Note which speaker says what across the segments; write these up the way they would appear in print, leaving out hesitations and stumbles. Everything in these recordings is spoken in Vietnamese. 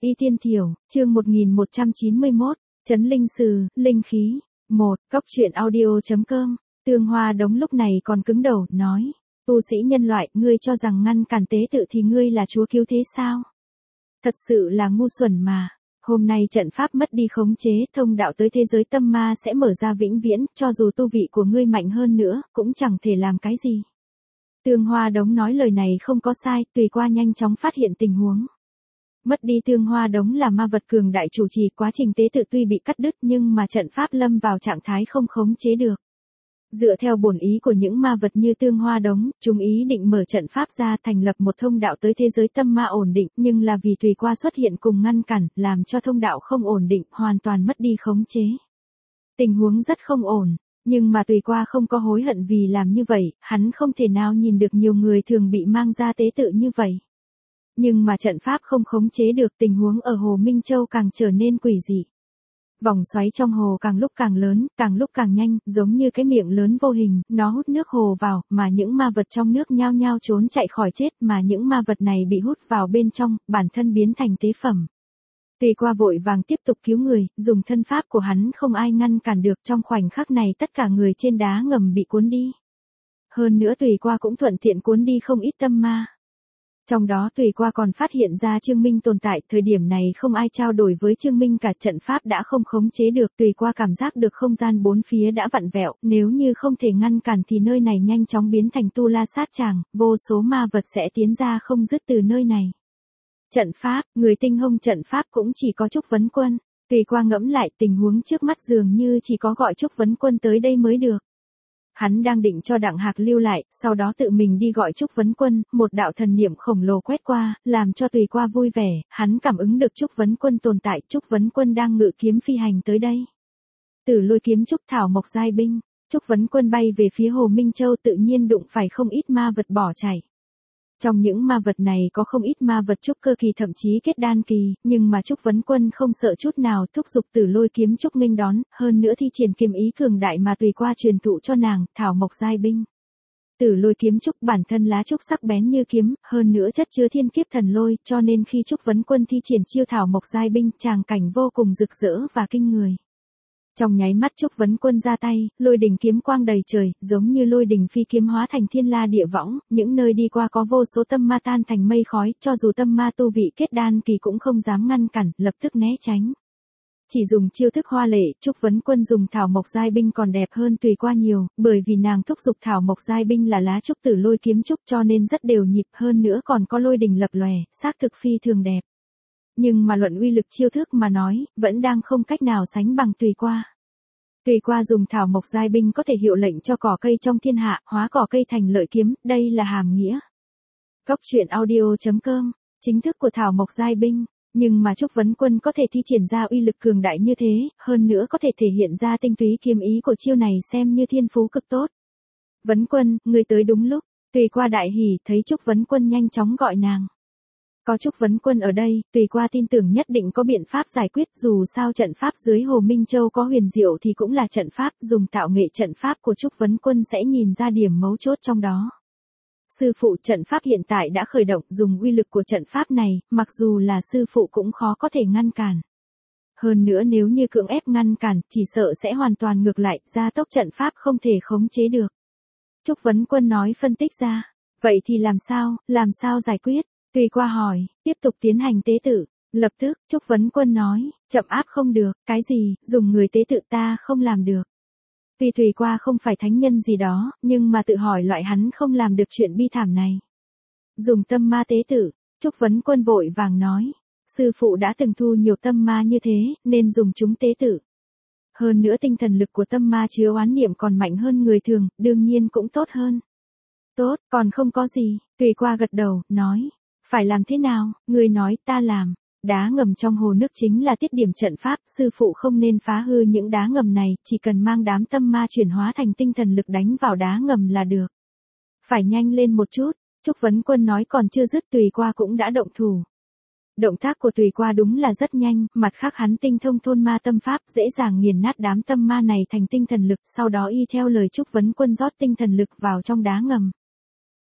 Speaker 1: Y Tiên Thiểu, chương 1191, Trấn Linh Sử, Linh Khí. 1. Cóc truyện audio.com. Tương Hoa Đống lúc này còn cứng đầu, nói. Tu sĩ nhân loại, ngươi cho rằng ngăn cản tế tự thì ngươi là chúa cứu thế sao? Thật sự là ngu xuẩn mà. Hôm nay trận pháp mất đi khống chế, thông đạo tới thế giới tâm ma sẽ mở ra vĩnh viễn, cho dù tu vị của ngươi mạnh hơn nữa, cũng chẳng thể làm cái gì. Tương Hoa Đống nói lời này không có sai, Tùy Qua nhanh chóng phát hiện tình huống. Mất đi Tương Hoa Đống là ma vật cường đại chủ trì, quá trình tế tự tuy bị cắt đứt nhưng mà trận pháp lâm vào trạng thái không khống chế được. Dựa theo bổn ý của những ma vật như Tương Hoa Đống, chúng ý định mở trận pháp ra thành lập một thông đạo tới thế giới tâm ma ổn định, nhưng là vì Tùy Qua xuất hiện cùng ngăn cản, làm cho thông đạo không ổn định, hoàn toàn mất đi khống chế. Tình huống rất không ổn, nhưng mà Tùy Qua không có hối hận vì làm như vậy, hắn không thể nào nhìn được nhiều người thường bị mang ra tế tự như vậy. Nhưng mà trận pháp không khống chế được, tình huống ở Hồ Minh Châu càng trở nên quỷ dị. Vòng xoáy trong hồ càng lúc càng lớn, càng lúc càng nhanh, giống như cái miệng lớn vô hình, nó hút nước hồ vào, mà những ma vật trong nước nhao nhao trốn chạy khỏi chết, mà những ma vật này bị hút vào bên trong, bản thân biến thành tế phẩm. Tùy Qua vội vàng tiếp tục cứu người, dùng thân pháp của hắn không ai ngăn cản được, trong khoảnh khắc này tất cả người trên đá ngầm bị cuốn đi. Hơn nữa Tùy Qua cũng thuận tiện cuốn đi không ít tâm ma. Trong đó Tùy Qua còn phát hiện ra Trương Minh tồn tại, thời điểm này không ai trao đổi với Trương Minh cả, trận pháp đã không khống chế được, Tùy Qua cảm giác được không gian bốn phía đã vặn vẹo, nếu như không thể ngăn cản thì nơi này nhanh chóng biến thành tu la sát tràng, vô số ma vật sẽ tiến ra không dứt từ nơi này. Trận pháp, người tinh thông trận pháp cũng chỉ có Trúc Vấn Quân. Tùy Qua ngẫm lại tình huống trước mắt dường như chỉ có gọi Trúc Vấn Quân tới đây mới được. Hắn đang định cho Đặng Hạc lưu lại, sau đó tự mình đi gọi Trúc Vấn Quân, một đạo thần niệm khổng lồ quét qua, làm cho Tùy Qua vui vẻ, hắn cảm ứng được Trúc Vấn Quân tồn tại, Trúc Vấn Quân đang ngự kiếm phi hành tới đây. Tử Lôi kiếm Trúc Thảo Mộc giai binh, Trúc Vấn Quân bay về phía Hồ Minh Châu, tự nhiên đụng phải không ít ma vật bỏ chạy. Trong những ma vật này có không ít ma vật trúc cơ kỳ thậm chí kết đan kỳ, nhưng mà Trúc Vấn Quân không sợ chút nào, thúc giục Tử Lôi kiếm Trúc nghênh đón, hơn nữa thi triển kiếm ý cường đại mà Tùy Qua truyền thụ cho nàng, Thảo Mộc giai binh. Tử Lôi kiếm Trúc bản thân lá trúc sắc bén như kiếm, hơn nữa chất chứa thiên kiếp thần lôi, cho nên khi Trúc Vấn Quân thi triển chiêu Thảo Mộc giai binh, tràng cảnh vô cùng rực rỡ và kinh người. Trong nháy mắt Trúc Vấn Quân ra tay, lôi đỉnh kiếm quang đầy trời, giống như lôi đỉnh phi kiếm hóa thành thiên la địa võng, những nơi đi qua có vô số tâm ma tan thành mây khói, cho dù tâm ma tu vị kết đan kỳ cũng không dám ngăn cản, lập tức né tránh. Chỉ dùng chiêu thức hoa lệ, Trúc Vấn Quân dùng Thảo Mộc giai binh còn đẹp hơn Tùy Qua nhiều, bởi vì nàng thúc giục Thảo Mộc giai binh là lá trúc Tử Lôi kiếm Trúc cho nên rất đều nhịp, hơn nữa còn có lôi đỉnh lập lòe, xác thực phi thường đẹp. Nhưng mà luận uy lực chiêu thức mà nói, vẫn đang không cách nào sánh bằng Tùy Qua. Tùy Qua dùng Thảo Mộc giai binh có thể hiệu lệnh cho cỏ cây trong thiên hạ, hóa cỏ cây thành lợi kiếm, đây là hàm nghĩa. Cóc truyện audio.com, chính thức của Thảo Mộc giai binh, nhưng mà Trúc Vấn Quân có thể thi triển ra uy lực cường đại như thế, hơn nữa có thể thể hiện ra tinh túy kiếm ý của chiêu này xem như thiên phú cực tốt. Vấn Quân, người tới đúng lúc, Tùy Qua đại hỉ, thấy Trúc Vấn Quân nhanh chóng gọi nàng. Có Trúc Vấn Quân ở đây, Tùy Qua tin tưởng nhất định có biện pháp giải quyết, dù sao trận pháp dưới Hồ Minh Châu có huyền diệu thì cũng là trận pháp, dùng tạo nghệ trận pháp của Trúc Vấn Quân sẽ nhìn ra điểm mấu chốt trong đó. Sư phụ, trận pháp hiện tại đã khởi động, dùng uy lực của trận pháp này, mặc dù là sư phụ cũng khó có thể ngăn cản. Hơn nữa nếu như cưỡng ép ngăn cản, chỉ sợ sẽ hoàn toàn ngược lại, gia tốc trận pháp không thể khống chế được. Trúc Vấn Quân nói phân tích ra, vậy thì làm sao giải quyết? Tùy Qua hỏi, tiếp tục tiến hành tế tự. Lập tức, Trúc Vấn Quân nói, chậm áp không được, cái gì, dùng người tế tự ta không làm được. Tuy Tùy Qua không phải thánh nhân gì đó, nhưng mà tự hỏi loại hắn không làm được chuyện bi thảm này. Dùng tâm ma tế tự, Trúc Vấn Quân vội vàng nói, sư phụ đã từng thu nhiều tâm ma như thế, nên dùng chúng tế tự. Hơn nữa tinh thần lực của tâm ma chứa oán niệm còn mạnh hơn người thường, đương nhiên cũng tốt hơn. Tốt, còn không có gì, Tùy Qua gật đầu, nói. Phải làm thế nào, người nói, ta làm. Đá ngầm trong hồ nước chính là tiết điểm trận pháp, sư phụ không nên phá hư những đá ngầm này, chỉ cần mang đám tâm ma chuyển hóa thành tinh thần lực đánh vào đá ngầm là được. Phải nhanh lên một chút, Trúc Vấn Quân nói còn chưa dứt, Tùy Qua cũng đã động thủ. Động tác của Tùy Qua đúng là rất nhanh, mặt khác hắn tinh thông thôn ma tâm pháp, dễ dàng nghiền nát đám tâm ma này thành tinh thần lực, sau đó y theo lời Trúc Vấn Quân rót tinh thần lực vào trong đá ngầm.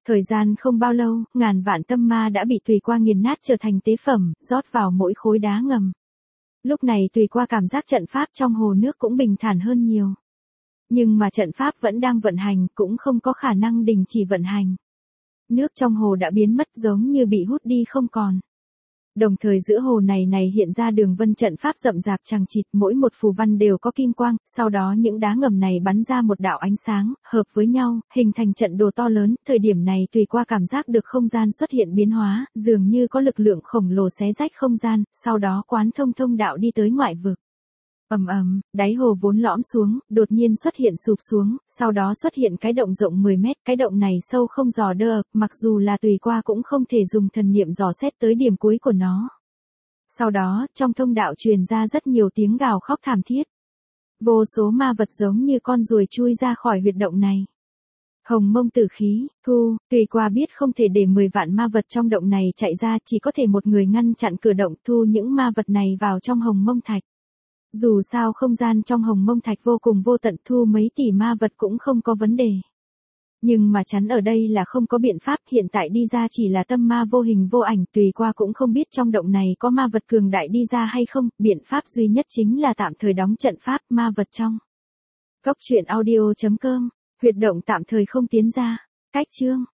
Speaker 1: Thời gian không bao lâu, ngàn vạn tâm ma đã bị Tùy Qua nghiền nát trở thành tế phẩm, rót vào mỗi khối đá ngầm. Lúc này Tùy Qua cảm giác trận pháp trong hồ nước cũng bình thản hơn nhiều. Nhưng mà trận pháp vẫn đang vận hành, cũng không có khả năng đình chỉ vận hành. Nước trong hồ đã biến mất giống như bị hút đi không còn. Đồng thời giữa hồ này hiện ra đường vân trận pháp rậm rạp chằng chịt, mỗi một phù văn đều có kim quang, sau đó những đá ngầm này bắn ra một đạo ánh sáng, hợp với nhau, hình thành trận đồ to lớn. Thời điểm này Tùy Qua cảm giác được không gian xuất hiện biến hóa, dường như có lực lượng khổng lồ xé rách không gian, sau đó quán thông đạo đi tới ngoại vực. Ầm ầm, đáy hồ vốn lõm xuống, đột nhiên xuất hiện sụp xuống, sau đó xuất hiện cái động rộng 10 mét, cái động này sâu không dò đơ, mặc dù là Tùy Qua cũng không thể dùng thần niệm dò xét tới điểm cuối của nó. Sau đó, trong thông đạo truyền ra rất nhiều tiếng gào khóc thảm thiết. Vô số ma vật giống như con ruồi chui ra khỏi huyệt động này. Hồng mông tử khí, thu, Tùy Qua biết không thể để 10 vạn ma vật trong động này chạy ra, chỉ có thể một người ngăn chặn cửa động, thu những ma vật này vào trong hồng mông thạch. Dù sao không gian trong hồng mông thạch vô cùng vô tận, thu mấy tỷ ma vật cũng không có vấn đề. Nhưng mà chắn ở đây là không có biện pháp, hiện tại đi ra chỉ là tâm ma vô hình vô ảnh, Tùy Qua cũng không biết trong động này có ma vật cường đại đi ra hay không, biện pháp duy nhất chính là tạm thời đóng trận pháp ma vật trong. Cốc truyện audio.com, huyệt động tạm thời không tiến ra, cách chương.